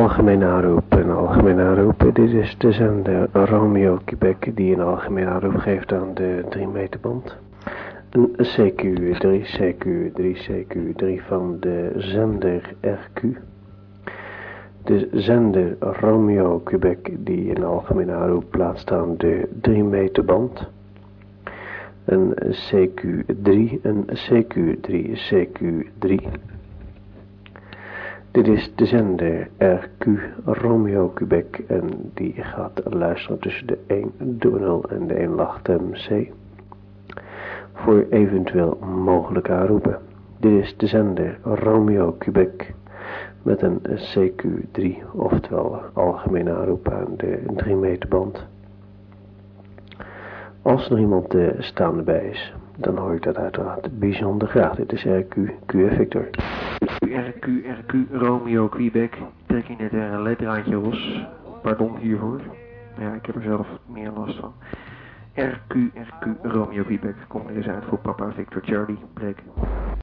algemene aanroep, een algemene aanroep. Dit is de zender Romeo Quebec die een algemene aanroep geeft aan de 3 meter band. Een CQ3, CQ3, CQ3 van de zender RQ. De zender Romeo Quebec die een algemene aanroep plaatst aan de 3 meter band. Een CQ3, een CQ3, CQ3. Dit is de zender RQ Romeo Quebec en die gaat luisteren tussen de 100 en de 108 MC voor eventueel mogelijke aanroepen. Dit is de zender Romeo Quebec met een CQ3, oftewel algemene aanroep aan de 3 meter band. Als er iemand staande bij is, dan hoor ik dat uiteraard bijzonder graag. Dit is RQ, QF Victor. RQ, Romeo Quebec. Trek je net een letterraadje los. Pardon hiervoor. Ja, ik heb er zelf meer last van. RQ, Romeo Quebec. Kom er eens uit voor papa Victor Charlie. Breek.